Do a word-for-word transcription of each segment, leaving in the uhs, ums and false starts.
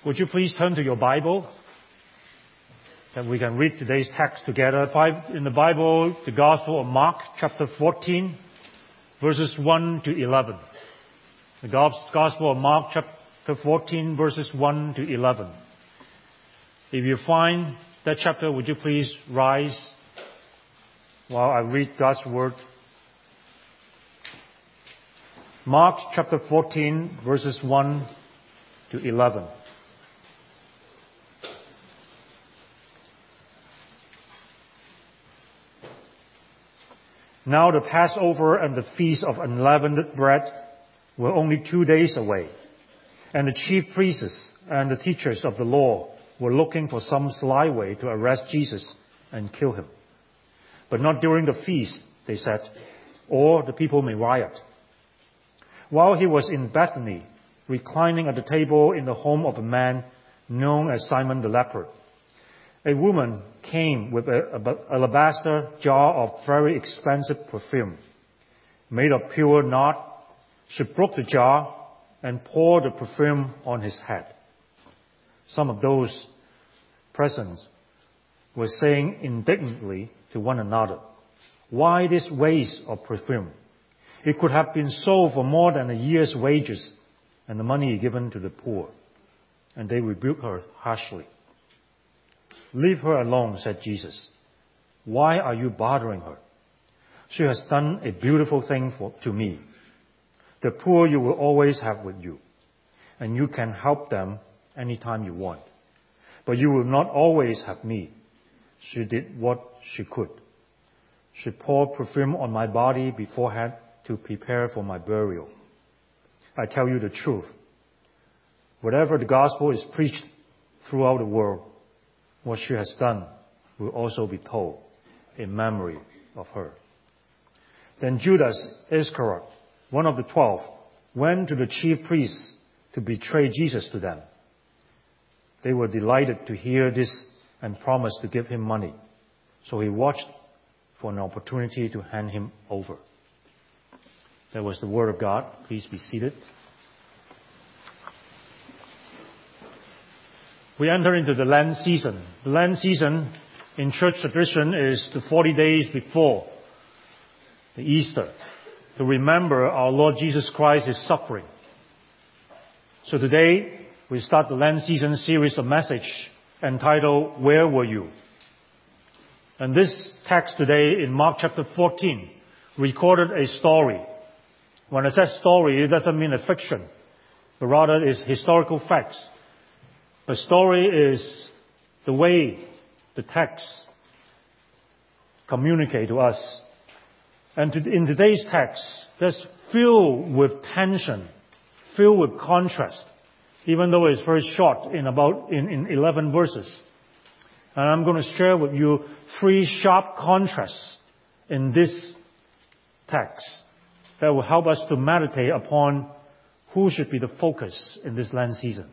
Would you please turn to your Bible that we can read today's text together? In the Bible, the Gospel of Mark, chapter fourteen, verses one to eleven. The Gospel of Mark, chapter fourteen, verses one to eleven. If you find that chapter, would you please rise while I read God's Word? Mark chapter fourteen, verses one to eleven. Now the Passover and the Feast of Unleavened Bread were only two days away, and the chief priests and the teachers of the law were looking for some sly way to arrest Jesus and kill him. But not during the feast, they said, or the people may riot. While he was in Bethany, reclining at the table in the home of a man known as Simon the leper, a woman came with an alabaster jar of very expensive perfume, made of pure nard. She broke the jar and poured the perfume on his head. Some of those present were saying indignantly to one another, "Why this waste of perfume? It could have been sold for more than a year's wages and the money given to the poor." And they rebuked her harshly. "Leave her alone," said Jesus. "Why are you bothering her? She has done a beautiful thing for, to me. The poor you will always have with you, and you can help them anytime you want. But you will not always have me." She did what she could. She poured perfume on my body beforehand to prepare for my burial. I tell you the truth. Whatever the gospel is preached throughout the world, what she has done will also be told in memory of her. Then Judas Iscariot, one of the twelve, went to the chief priests to betray Jesus to them. They were delighted to hear this and promised to give him money. So he watched for an opportunity to hand him over. That was the word of God. Please be seated. We enter into the Lent season. The Lent season in church tradition is the forty days before the Easter, to remember our Lord Jesus Christ's suffering. So today we start the Lent season series of message entitled, "Where Were You?" And this text today in Mark chapter fourteen recorded a story. When I say story, it doesn't mean a fiction, but rather it is historical facts. A story is the way the text communicate to us. And to, in today's text, that's filled with tension, filled with contrast, even though it's very short in about in, in eleven verses. And I'm going to share with you three sharp contrasts in this text that will help us to meditate upon who should be the focus in this Lent season.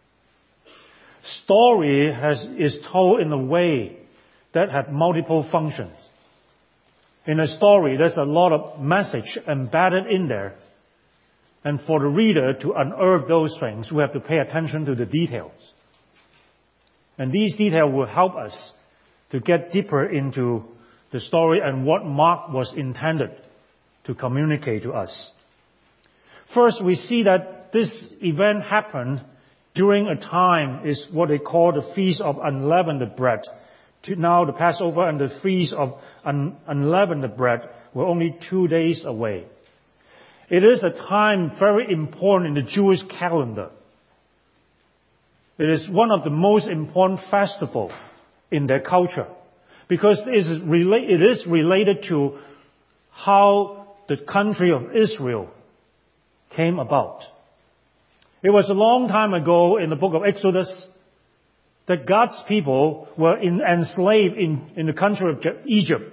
Story has, is told in a way that has multiple functions. In a story, there's a lot of message embedded in there. And for the reader to unearth those things, we have to pay attention to the details. And these details will help us to get deeper into the story and what Mark was intended to communicate to us. First, we see that this event happened during a time is what they call the Feast of Unleavened Bread. Now the Passover and the Feast of un- Unleavened Bread were only two days away. It is a time very important in the Jewish calendar. It is one of the most important festivals in their culture because it is, rela- it is related to how the country of Israel came about. It was a long time ago in the book of Exodus that God's people were in, enslaved in, in the country of Egypt.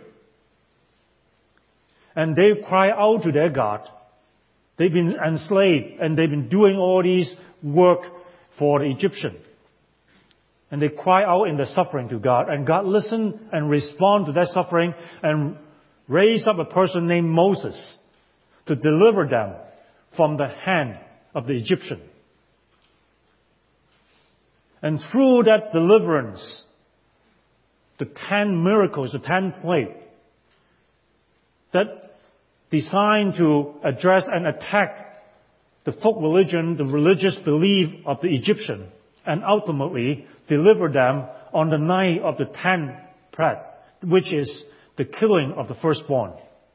And they cry out to their God. They've been enslaved and they've been doing all these work for the Egyptian. And they cry out in their suffering to God. And God listened and responded to their suffering and raised up a person named Moses to deliver them from the hand of the Egyptian. And through that deliverance, the ten miracles, the ten plagues, that designed to address and attack the folk religion, the religious belief of the Egyptian, and ultimately deliver them on the night of the tenth plague, which is the killing of the firstborn.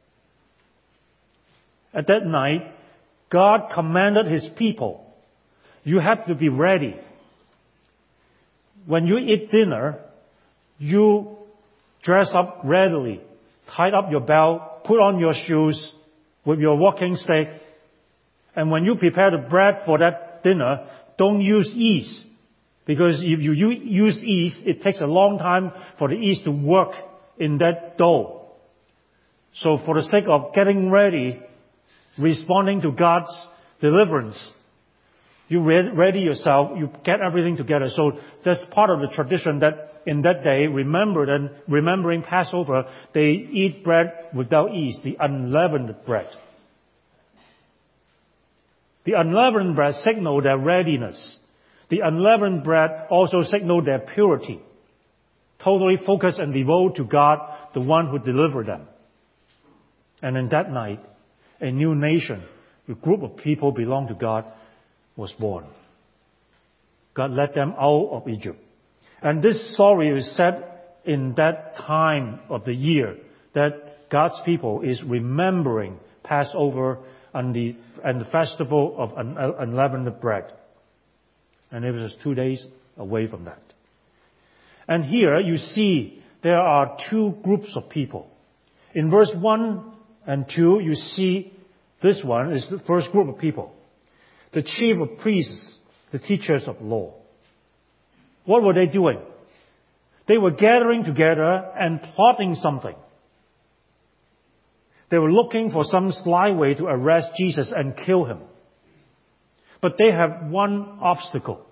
At that night, God commanded His people, you have to be ready. When you eat dinner, you dress up readily, tie up your belt, put on your shoes with your walking stick, and when you prepare the bread for that dinner, don't use yeast. Because if you use yeast, it takes a long time for the yeast to work in that dough. So for the sake of getting ready, responding to God's deliverance, you ready yourself, you get everything together. So that's part of the tradition that in that day, remember that remembering Passover, they eat bread without yeast, the unleavened bread. The unleavened bread signaled their readiness. The unleavened bread also signaled their purity, totally focused and devoted to God, the one who delivered them. And in that night, a new nation, a group of people belong to God, was born. God led them out of Egypt. And this story is set in that time of the year that God's people is remembering Passover and the, and the festival of unleavened bread. And it was just two days away from that. And here you see there are two groups of people. In verse one and two, you see this one is the first group of people. The chief of priests, the teachers of law. What were they doing? They were gathering together and plotting something. They were looking for some sly way to arrest Jesus and kill him. But they have one obstacle.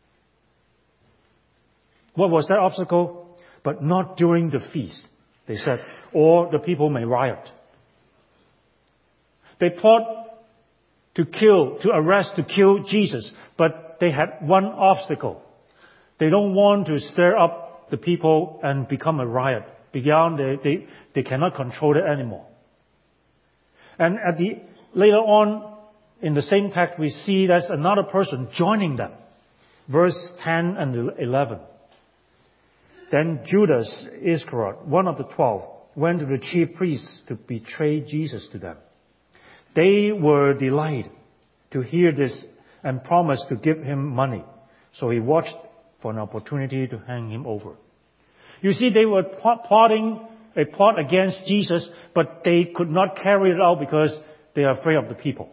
What was that obstacle? But not during the feast, they said, or the people may riot. They plot to kill, to arrest, to kill Jesus, but they had one obstacle. They don't want to stir up the people and become a riot. Beyond, they, they, they cannot control it anymore. And at the, later on, in the same text, we see there's another person joining them. Verse ten and eleven. Then Judas Iscariot, one of the twelve, went to the chief priests to betray Jesus to them. They were delighted to hear this and promised to give him money. So he watched for an opportunity to hang him over. You see, they were plotting a plot against Jesus, but they could not carry it out because they are afraid of the people.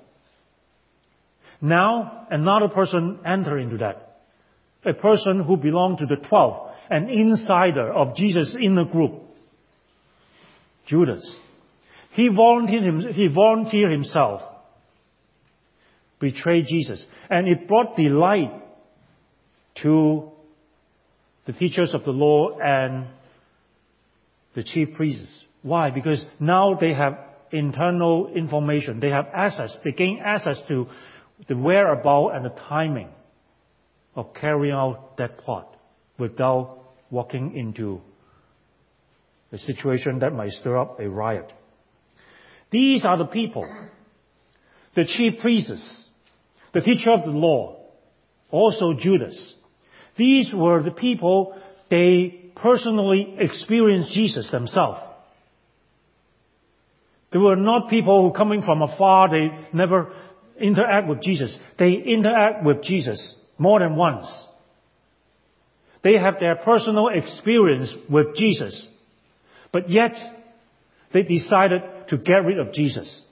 Now, another person entered into that. A person who belonged to the twelve, an insider of Jesus' inner group. Judas. He volunteered, him, he volunteered himself, betrayed Jesus. And it brought delight to the teachers of the law and the chief priests. Why? Because now they have internal information. They have access. They gain access to the whereabouts and the timing of carrying out that plot without walking into a situation that might stir up a riot. These are the people, the chief priests, the teacher of the law, also Judas. These were the people, they personally experienced Jesus themselves. They were not people who coming from afar, they never interact with Jesus. They interact with Jesus more than once. They have their personal experience with Jesus. But yet, they decided to get rid of Jesus.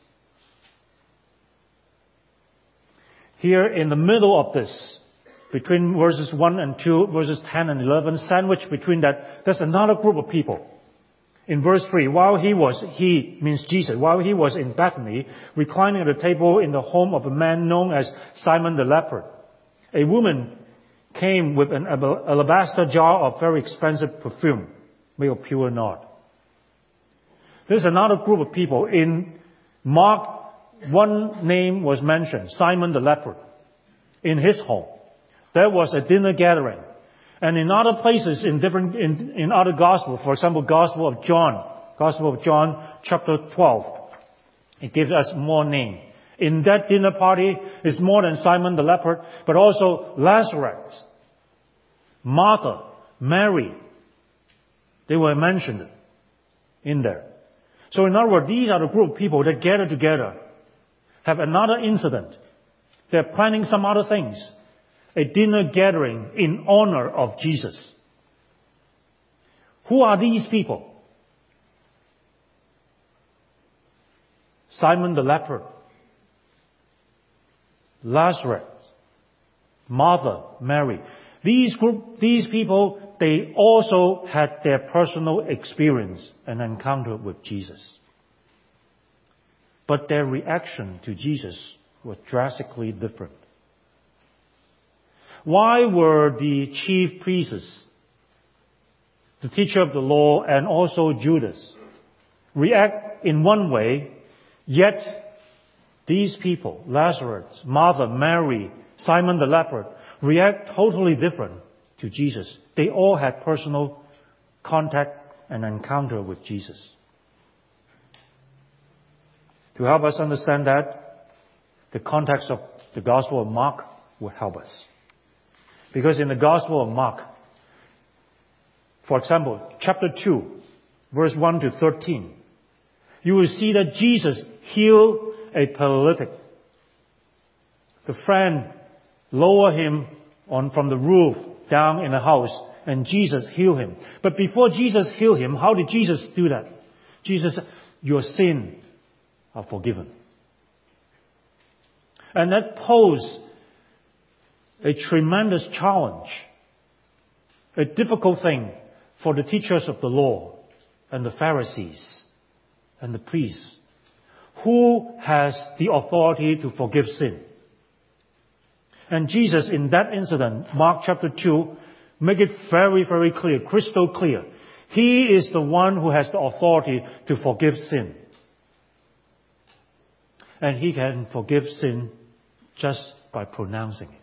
Here in the middle of this, between verses one and two, verses ten and eleven, sandwiched between that, there's another group of people. In verse three, while he was, he means Jesus, while he was in Bethany, reclining at a table in the home of a man known as Simon the leper, a woman came with an alabaster jar of very expensive perfume made of pure nard. There's another group of people. In Mark, one name was mentioned, Simon the leper. In his home, there was a dinner gathering. And in other places, in different, in, in other Gospels, for example, Gospel of John, Gospel of John, chapter twelve, it gives us more name. In that dinner party, it's more than Simon the leper, but also Lazarus, Martha, Mary. They were mentioned in there. So in other words, these are the group of people that gather together, have another incident. They're planning some other things. A dinner gathering in honor of Jesus. Who are these people? Simon the leper, Lazarus, Martha, Mary. These group, these people, they also had their personal experience and encounter with Jesus. But their reaction to Jesus was drastically different. Why were the chief priests, the teacher of the law, and also Judas react in one way, yet these people, Lazarus, Martha, Mary, Simon the leper, react totally different to Jesus? They all had personal contact and encounter with Jesus. To help us understand that, the context of the Gospel of Mark will help us. Because in the Gospel of Mark, for example, chapter two, verse one to thirteen, you will see that Jesus healed a paralytic. The friend lowered him on from the roof down in the house, and Jesus healed him. But before Jesus healed him, how did Jesus do that? Jesus said, your sins are forgiven. And that posed a tremendous challenge, a difficult thing for the teachers of the law and the Pharisees and the priests. Who has the authority to forgive sin? And Jesus, in that incident, Mark chapter two, make it very, very clear, crystal clear. He is the one who has the authority to forgive sin. And he can forgive sin just by pronouncing it.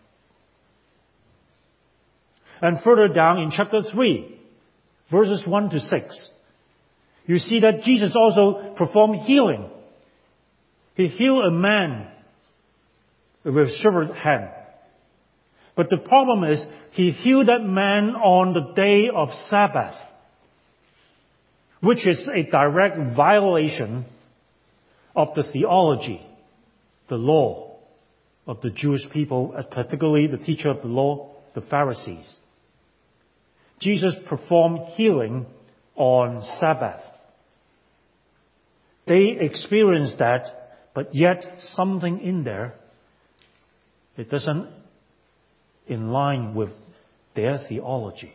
And further down in chapter three, verses one to six, you see that Jesus also performed healing. He healed a man with severed hand. But the problem is, he healed that man on the day of Sabbath, which is a direct violation of the theology, the law of the Jewish people, particularly the teacher of the law, the Pharisees. Jesus performed healing on Sabbath. They experienced that, but yet something in there, it doesn't in line with their theology.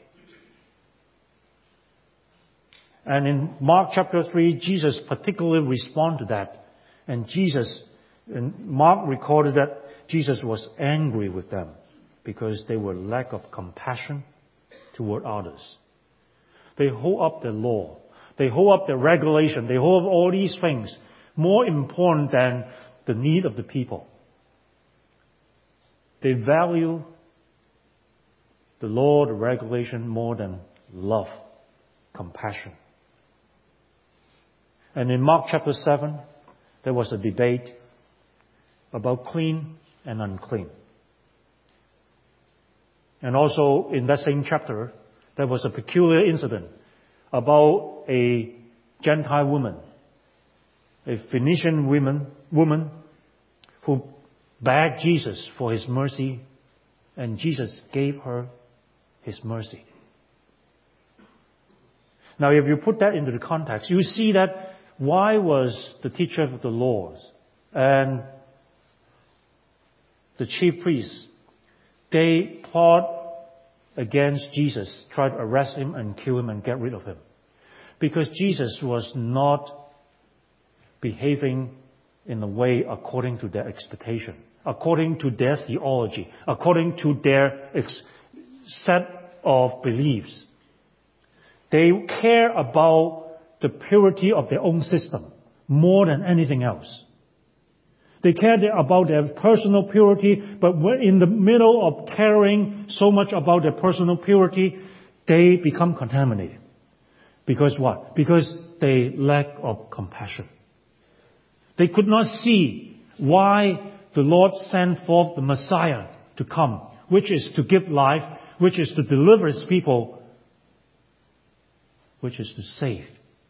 And in Mark chapter three, Jesus particularly responded to that. And Jesus, and Mark recorded that Jesus was angry with them because they were lack of compassion toward others. They hold up the law. They hold up the regulation. They hold up all these things more important than the need of the people. They value the law, the regulation more than love, compassion. And in Mark chapter seven, there was a debate about clean and unclean. And also in that same chapter, there was a peculiar incident about a Gentile woman, a Phoenician woman, woman who begged Jesus for his mercy, and Jesus gave her his mercy. Now, if you put that into the context, you see that why was the teacher of the law and the chief priests, they plot against Jesus, try to arrest him and kill him and get rid of him. Because Jesus was not behaving in a way according to their expectation, according to their theology, according to their ex- set of beliefs. They care about the purity of their own system more than anything else. They cared about their personal purity, but when in the middle of caring so much about their personal purity, they become contaminated. Because what? Because they lack of compassion. They could not see why the Lord sent forth the Messiah to come, which is to give life, which is to deliver His people, which is to save.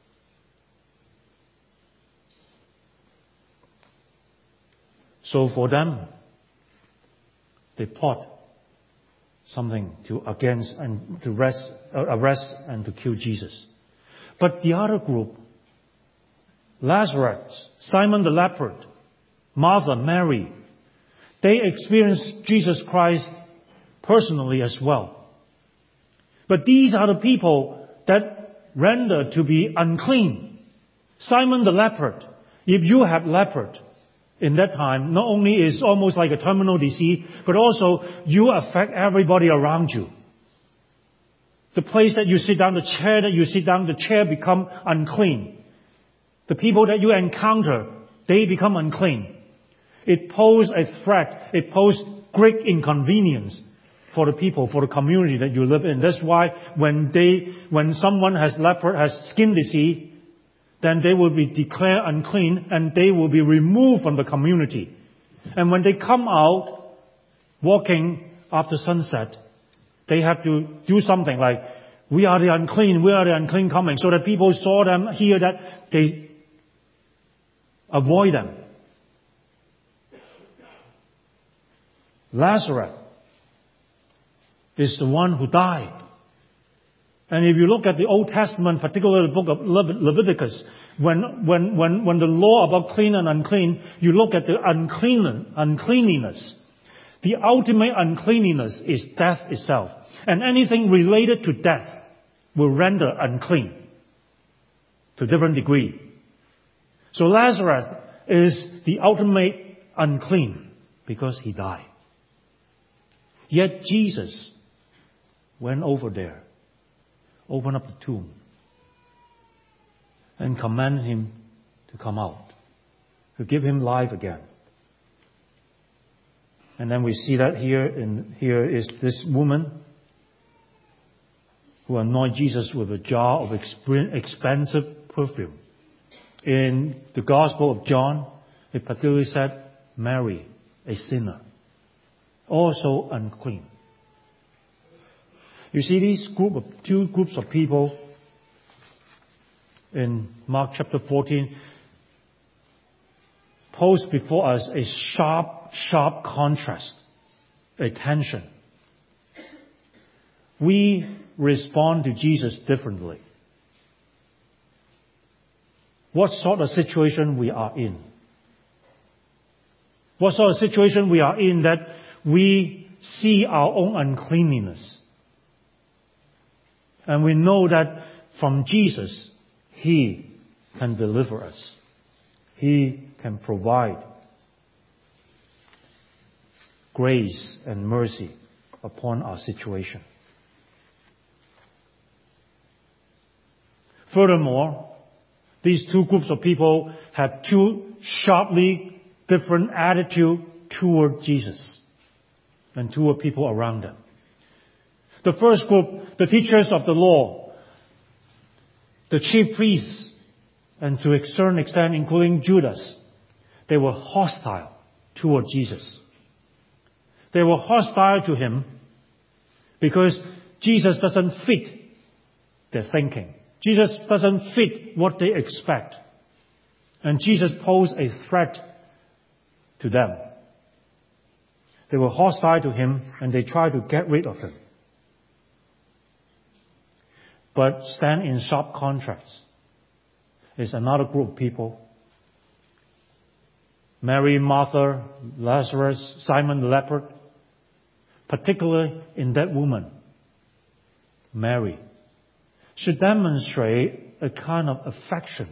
So for them, they plot something to against and to arrest, uh, arrest and to kill Jesus. But the other group, Lazarus, Simon the leper, Martha, Mary, they experienced Jesus Christ personally as well. But these are the people that render to be unclean. Simon the leper, if you have leopard, in that time, not only is almost like a terminal disease, but also you affect everybody around you. The place that you sit down, the chair that you sit down, the chair become unclean. The people that you encounter, they become unclean. It poses a threat. It poses great inconvenience for the people, for the community that you live in. That's why when they, when someone has leopard, has skin disease, then they will be declared unclean and they will be removed from the community. And when they come out walking after sunset, they have to do something like, we are the unclean, we are the unclean coming, so that people saw them, hear that, they avoid them. Lazarus is the one who died. And if you look at the Old Testament, particularly the book of Leviticus, when, when, when, when the law about clean and unclean, you look at the unclean, uncleanliness. The ultimate uncleanliness is death itself. And anything related to death will render unclean to a different degree. So Lazarus is the ultimate unclean because he died. Yet Jesus went over there, opened up the tomb, and commanded him to come out, to give him life again. And then we see that here, in, here is this woman who anointed Jesus with a jar of expensive perfume. In the Gospel of John, it particularly said, Mary, a sinner, also unclean. You see these group of two groups of people in Mark chapter fourteen pose before us a sharp, sharp contrast, a tension. We respond to Jesus differently. What sort of situation we are in? What sort of situation we are in that we see our own uncleanliness? And we know that from Jesus, He can deliver us. He can provide grace and mercy upon our situation. Furthermore, these two groups of people have two sharply different attitudes toward Jesus and toward people around them. The first group, the teachers of the law, the chief priests, and to a certain extent including Judas, they were hostile toward Jesus. They were hostile to Him because Jesus doesn't fit their thinking. Jesus doesn't fit what they expect. And Jesus posed a threat to them. They were hostile to Him and they tried to get rid of Him. But stand in sharp contrast is another group of people. Mary, Martha, Lazarus, Simon the leper, particularly in that woman, Mary, should demonstrate a kind of affection,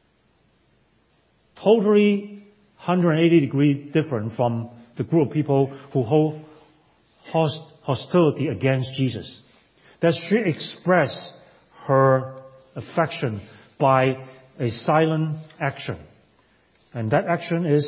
totally one hundred eighty degrees different from the group of people who hold host, hostility against Jesus. That she express her affection by a silent action. And that action is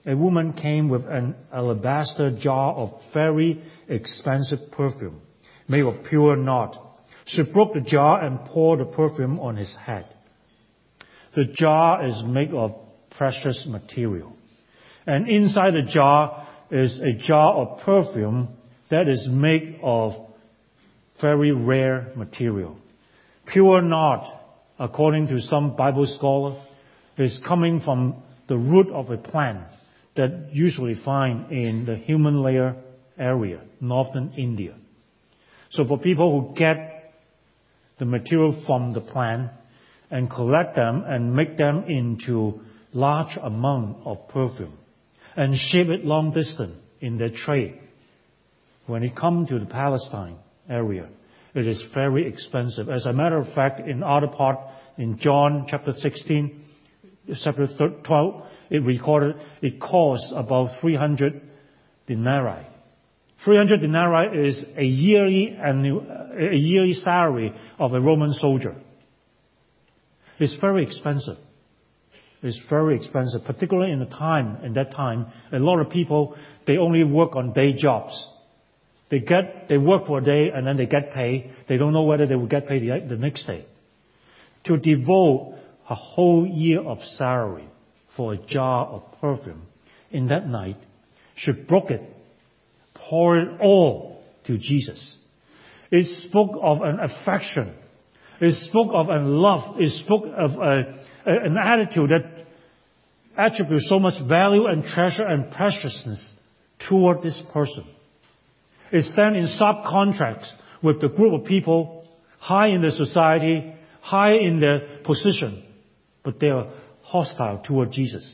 a woman came with an alabaster jar of very expensive perfume, made of pure nard. She broke the jar and poured the perfume on his head. The jar is made of precious material, and inside the jar is a jar of perfume that is made of very rare material. Pure nard, according to some Bible scholars, is coming from the root of a plant that usually find in the Himalaya area, northern India. So for people who get the material from the plant and collect them and make them into large amount of perfume and ship it long distance in their trade, when it comes to the Palestine area, it is very expensive. As a matter of fact, in other part, in John chapter sixteen, chapter twelve, it recorded it costs about three hundred denarii. three hundred denarii is a yearly annual, a yearly salary of a Roman soldier. It's very expensive. It's very expensive, particularly in the time, in that time, a lot of people, they only work on day jobs. They get, they work for a day and then they get paid. They don't know whether they will get paid the, the next day. To devote a whole year of salary for a jar of perfume in that night, she broke it, poured it all to Jesus. It spoke of an affection. It spoke of a love. It spoke of a, a, an attitude that attributes so much value and treasure and preciousness toward this person. It stands in sharp contrast with the group of people high in the society, high in their position, but they are hostile toward Jesus.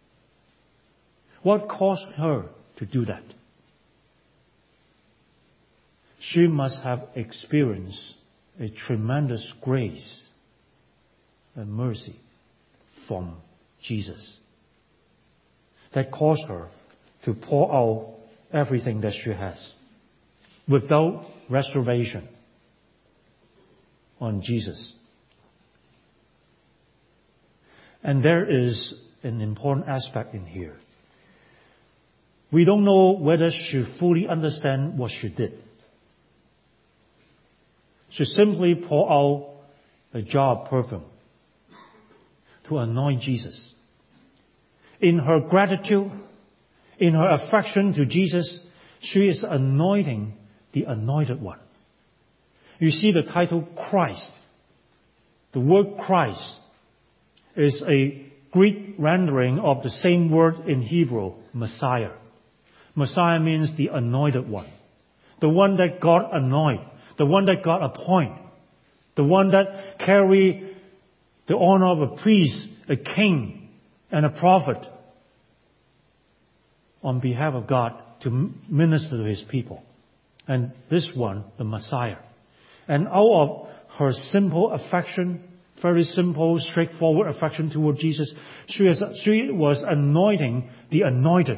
What caused her to do that? She must have experienced a tremendous grace and mercy from Jesus that caused her to pour out everything that she has without reservation on Jesus. And there is an important aspect in here. We don't know whether she fully understands what she did. She simply poured out a jar of perfume to anoint Jesus. In her gratitude, in her affection to Jesus, she is anointing the Anointed One. You see the title Christ. The word Christ is a Greek rendering of the same word in Hebrew, Messiah. Messiah means the Anointed One. The one that God anoint. The one that God appoint. The one that carry the honor of a priest, a king, and a prophet on behalf of God to minister to His people. And this one, the Messiah. And out of her simple affection, very simple, straightforward affection toward Jesus, she, is, she was anointing the anointed.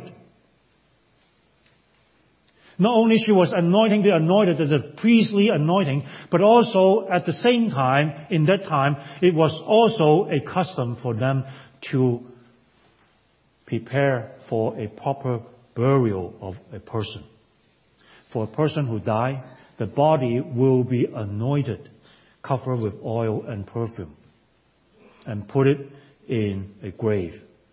Not only she was anointing the anointed as a priestly anointing, but also at the same time, in that time, it was also a custom for them to prepare for a proper burial of a person. For a person who died, the body will be anointed, covered with oil and perfume, and put it in a grave.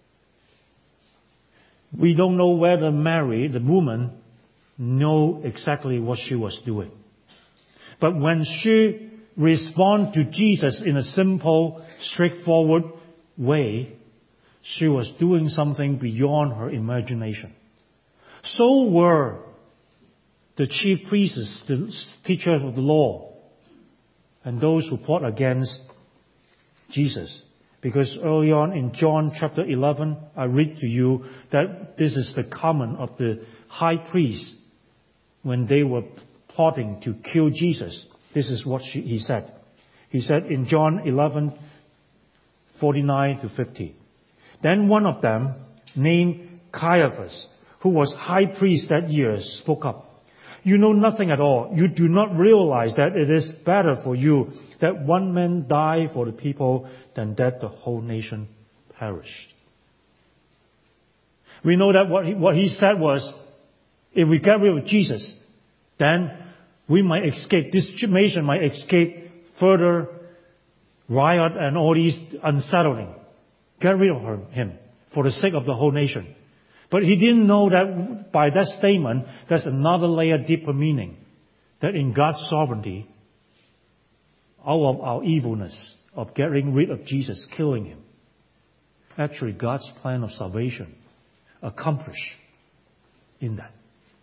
We don't know whether Mary, the woman, know exactly what she was doing. But when she responded to Jesus in a simple, straightforward way, she was doing something beyond her imagination. So were the chief priests, the teachers of the law, and those who fought against Jesus. Because early on in John chapter eleven, I read to you that this is the comment of the high priest when they were plotting to kill Jesus. This is what she, he said. He said in John eleven, forty-nine to fifty. Then one of them, named Caiaphas, who was high priest that year, spoke up. You know nothing at all. You do not realize that it is better for you that one man die for the people than that the whole nation perished. We know that what he, what he said was, if we get rid of Jesus, then we might escape, this nation might escape further riot and all these unsettling. Get rid of him for the sake of the whole nation. But he didn't know that by that statement, there's another layer, deeper meaning. That in God's sovereignty, out of our evilness of getting rid of Jesus, killing him, actually God's plan of salvation accomplished in that.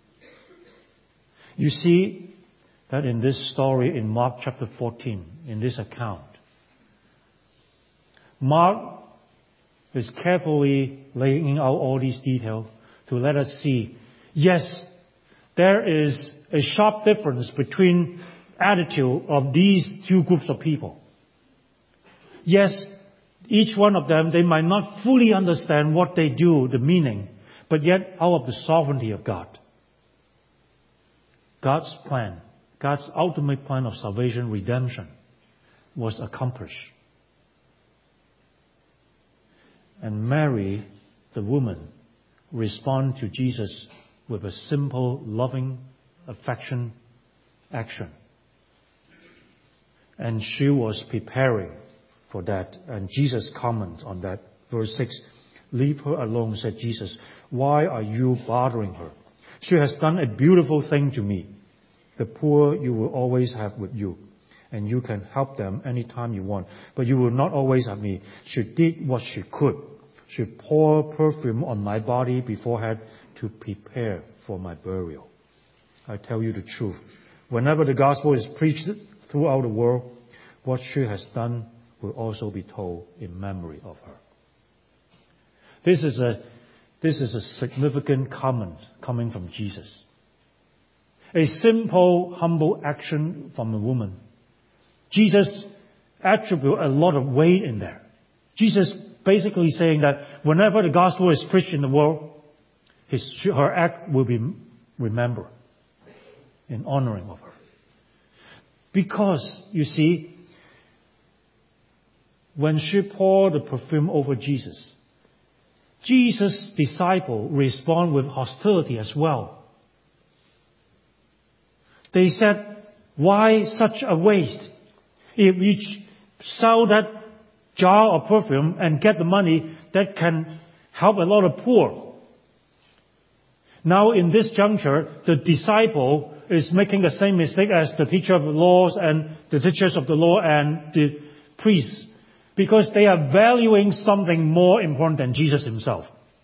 You see that in this story in Mark chapter fourteen, in this account, Mark is carefully laying out all these details to let us see, yes, there is a sharp difference between attitude of these two groups of people. Yes, each one of them, they might not fully understand what they do, the meaning, but yet out of the sovereignty of God, God's plan, God's ultimate plan of salvation, redemption, was accomplished. And Mary, the woman, responded to Jesus with a simple, loving, affection action. And she was preparing for that. And Jesus comments on that. Verse six, leave her alone, said Jesus. Why are you bothering her? She has done a beautiful thing to me. The poor you will always have with you, and you can help them anytime you want. But you will not always have me. She did what she could. She poured perfume on my body beforehand to prepare for my burial. I tell you the truth. Whenever the gospel is preached throughout the world, what she has done will also be told in memory of her. This is a, this is a significant comment coming from Jesus. A simple, humble action from a woman. Jesus attributes a lot of weight in there. Jesus basically saying that whenever the gospel is preached in the world, his, her act will be remembered in honoring of her. Because, you see, when she poured the perfume over Jesus, Jesus' disciples respond with hostility as well. They said, why such a waste? If we sell that jar of perfume and get the money, that can help a lot of poor. Now in this juncture, the disciple is making the same mistake as the teacher of the laws and the teachers of the law and the priests, because they are valuing something more important than Jesus himself.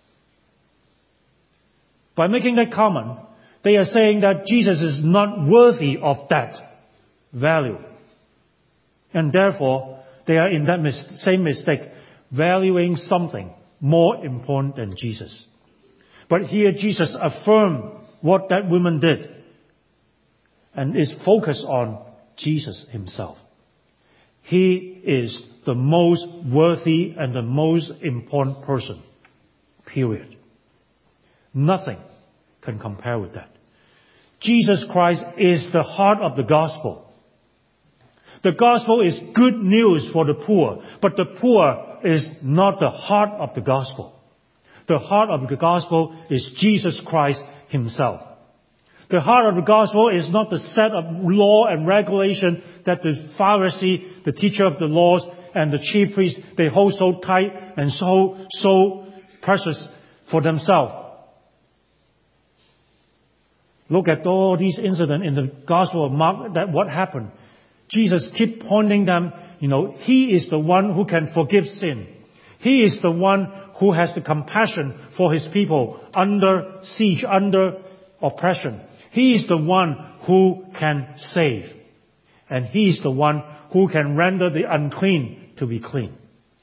By making that comment, they are saying that Jesus is not worthy of that value. And therefore, they are in that mis- same mistake, valuing something more important than Jesus. But here Jesus affirmed what that woman did and is focused on Jesus himself. He is the most worthy and the most important person, period. Nothing can compare with that. Jesus Christ is the heart of the gospel. The gospel is good news for the poor, but the poor is not the heart of the gospel. The heart of the gospel is Jesus Christ himself. The heart of the gospel is not the set of law and regulation that the Pharisee, the teacher of the laws, and the chief priest, they hold so tight and so, so precious for themselves. Look at all these incidents in the Gospel of Mark, that what happened. Jesus keep pointing them, you know, He is the one who can forgive sin. He is the one who has the compassion for His people under siege, under oppression. He is the one who can save. And He is the one who can render the unclean to be clean.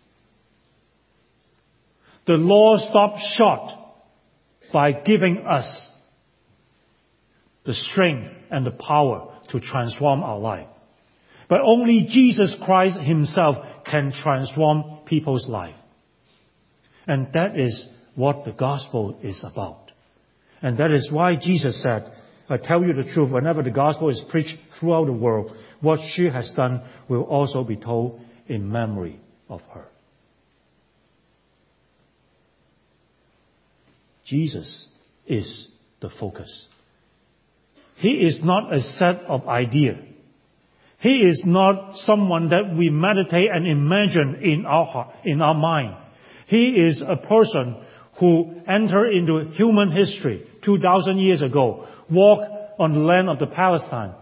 The law stopped short by giving us the strength and the power to transform our life. But only Jesus Christ himself can transform people's life. And that is what the gospel is about. And that is why Jesus said, I tell you the truth, whenever the gospel is preached throughout the world, what she has done will also be told in memory of her. Jesus is the focus. He is not a set of ideas. He is not someone that we meditate and imagine in our heart, in our mind. He is a person who entered into human history two thousand years ago, walked on the land of the Palestine.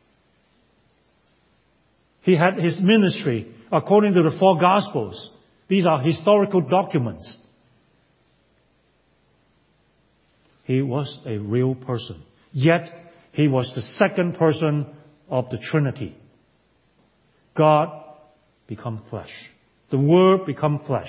He had his ministry according to the four Gospels. These are historical documents. He was a real person. Yet, he was the second person of the Trinity. God become flesh. The Word become flesh.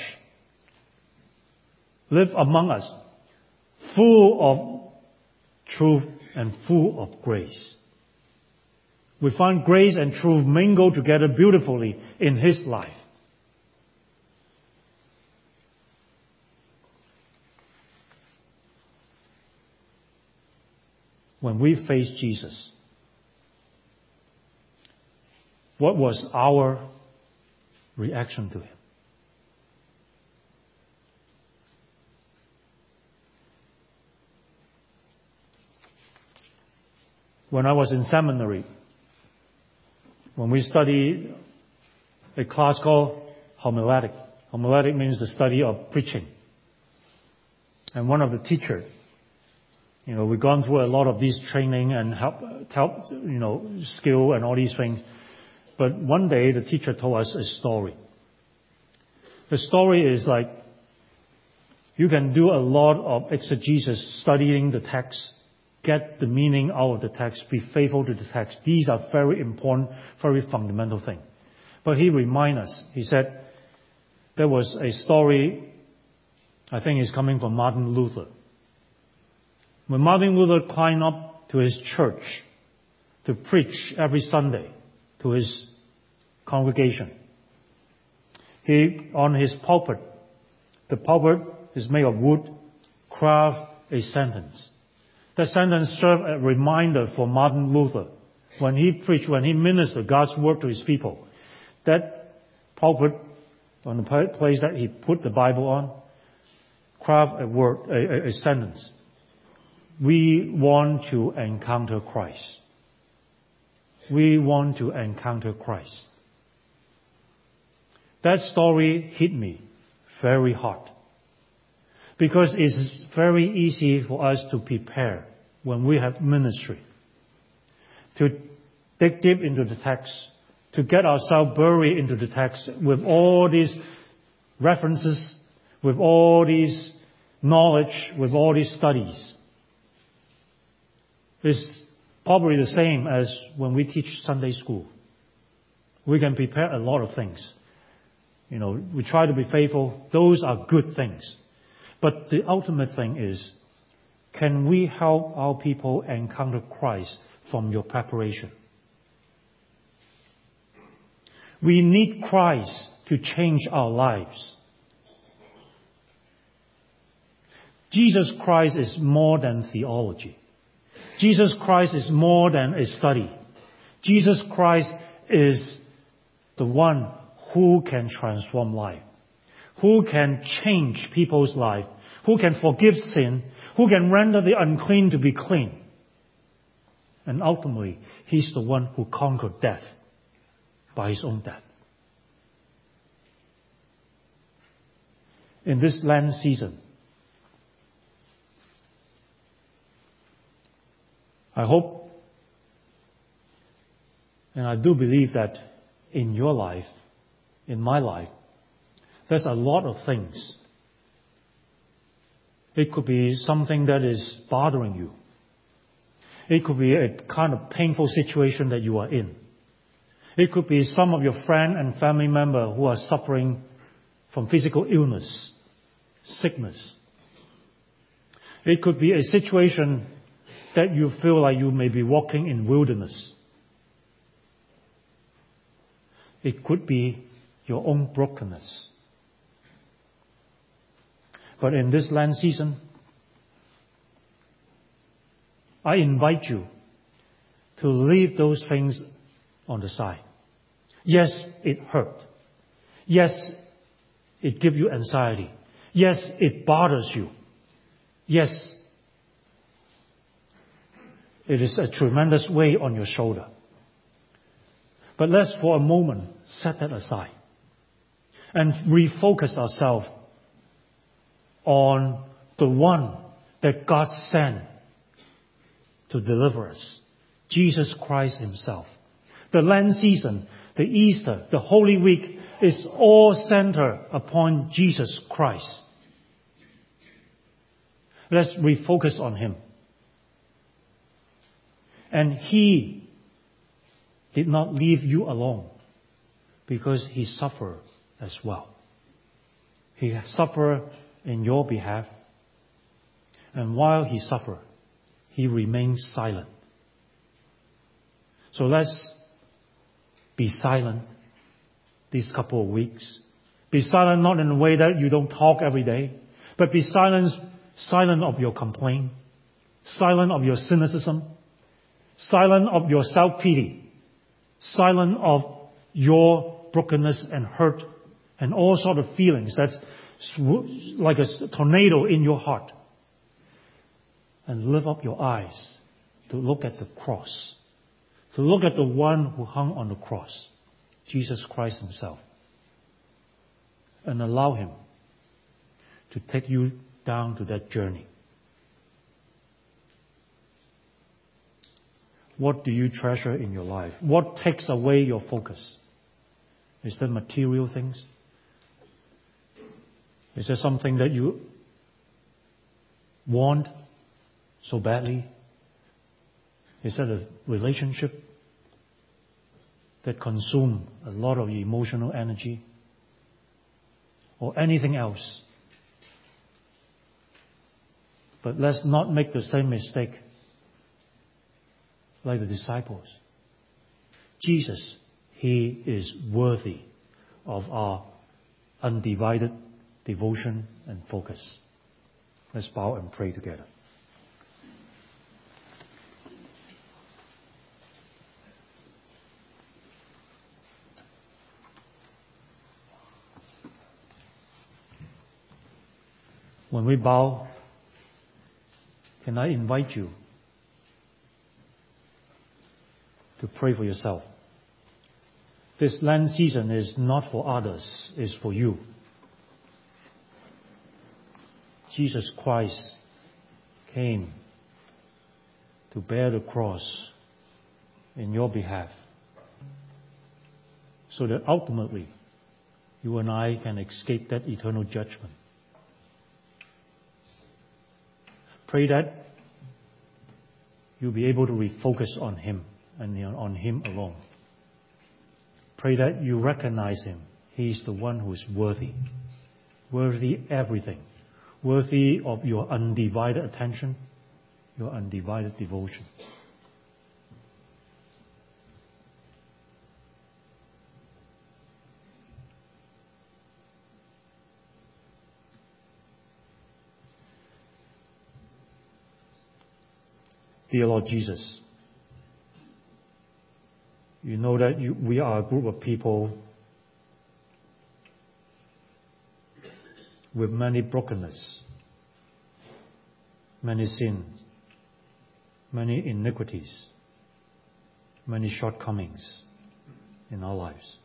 Live among us, full of truth and full of grace. We find grace and truth mingle together beautifully in His life. When we face Jesus, what was our reaction to Him? When I was in seminary, when we studied a class called homiletic. Homiletic means the study of preaching. And one of the teachers, you know, we've gone through a lot of these training and help, help, you know, skill and all these things. But one day the teacher told us a story. The story is like, you can do a lot of exegesis, studying the text, get the meaning out of the text, be faithful to the text. These are very important, very fundamental things. But he reminded us, he said, there was a story, I think it's coming from Martin Luther. When Martin Luther climbed up to his church to preach every Sunday to his congregation, he, on his pulpit, the pulpit is made of wood, carved a sentence. That sentence served a reminder for Martin Luther when he preached, when he ministered God's word to his people. That pulpit, on the place that he put the Bible on, carved a word, a, a, a sentence. We want to encounter Christ. We want to encounter Christ. That story hit me very hard. Because it's very easy for us to prepare when we have ministry. To dig deep into the text, to get ourselves buried into the text with all these references, with all these knowledge, with all these studies. It's probably the same as when we teach Sunday school. We can prepare a lot of things. You know, we try to be faithful. Those are good things. But the ultimate thing is, can we help our people encounter Christ from your preparation? We need Christ to change our lives. Jesus Christ is more than theology. Jesus Christ is more than a study. Jesus Christ is the one who can transform life, who can change people's life, who can forgive sin, who can render the unclean to be clean. And ultimately, He's the one who conquered death by His own death. In this Lent season, I hope, and I do believe that in your life, in my life, there's a lot of things. It could be something that is bothering you. It could be a kind of painful situation that you are in. It could be some of your friend and family member who are suffering from physical illness, sickness. It could be a situation that you feel like you may be walking in wilderness. It could be your own brokenness. But in this Lent season, I invite you to leave those things on the side. Yes, it hurt. Yes, it gives you anxiety. Yes, it bothers you. Yes, it is a tremendous weight on your shoulder. But let's for a moment set that aside and refocus ourselves on the one that God sent to deliver us, Jesus Christ himself. The Lent season, the Easter, the Holy Week is all centered upon Jesus Christ. Let's refocus on him. And he did not leave you alone because he suffered as well. He suffered in your behalf. And while he suffered, he remained silent. So let's be silent these couple of weeks. Be silent not in a way that you don't talk every day, but be silent, silent of your complaint, silent of your cynicism, silent of your self-pity, silent of your brokenness and hurt and all sort of feelings that's like a tornado in your heart. And lift up your eyes to look at the cross, to look at the one who hung on the cross, Jesus Christ himself, and allow him to take you down to that journey. What do you treasure in your life? What takes away your focus? Is that material things? Is there something that you want so badly? Is that a relationship that consumes a lot of emotional energy? Or anything else? But let's not make the same mistake like the disciples. Jesus, he is worthy of our undivided devotion and focus. Let's bow and pray together. When we bow, can I invite you to pray for yourself? This Lent season is not for others, it's for you. Jesus Christ came to bear the cross in your behalf so that ultimately you and I can escape that eternal judgment. Pray that you'll be able to refocus on him and on him alone. Pray that you recognize him. He's the one who is worthy. Worthy everything. Worthy of your undivided attention, your undivided devotion. Dear Lord Jesus, you know that you, we are a group of people with many brokenness, many sins, many iniquities, many shortcomings in our lives.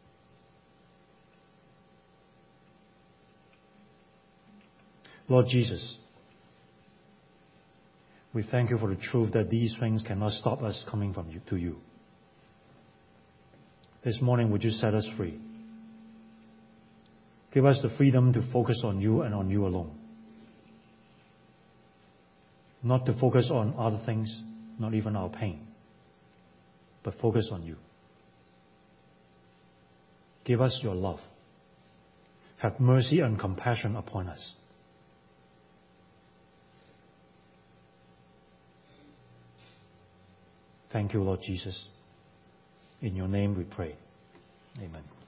Lord Jesus, we thank you for the truth that these things cannot stop us coming from you to you. This morning, would you set us free? Give us the freedom to focus on you and on you alone. Not to focus on other things, not even our pain, but focus on you. Give us your love. Have mercy and compassion upon us. Thank you, Lord Jesus. In your name we pray. Amen.